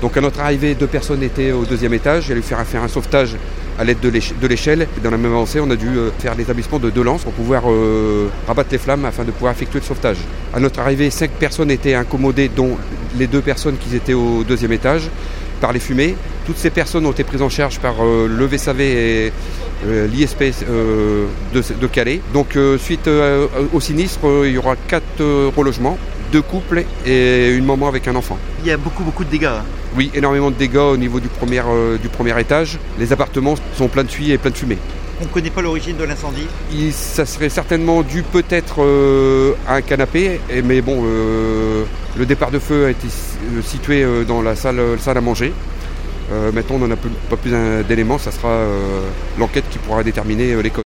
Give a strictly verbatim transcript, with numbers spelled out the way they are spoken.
Donc à notre arrivée, deux personnes étaient au deuxième étage. Il a fallu faire, faire un sauvetage à l'aide de, l'éche- de l'échelle. Dans la même avancée, on a dû euh, faire l'établissement de deux lances pour pouvoir euh, rabattre les flammes afin de pouvoir effectuer le sauvetage. À notre arrivée, cinq personnes étaient incommodées, dont les deux personnes qui étaient au deuxième étage, par les fumées. Toutes ces personnes ont été prises en charge par euh, le V S A V et euh, l'I S P euh, de, de Calais. Donc euh, suite euh, au sinistre, euh, il y aura quatre euh, relogements, deux couples et une maman avec un enfant. Il y a beaucoup beaucoup de dégâts. Hein. Oui, énormément de dégâts au niveau du premier, euh, du premier étage. Les appartements sont pleins de fuites et pleins de fumée. On ne connaît pas l'origine de l'incendie. Il, ça serait certainement dû peut-être euh, à un canapé, et, mais bon, euh, le départ de feu a été situé euh, dans la salle, salle à manger. Euh, maintenant, on n'en a pas plus d'éléments, ça sera euh, l'enquête qui pourra déterminer euh, les causes.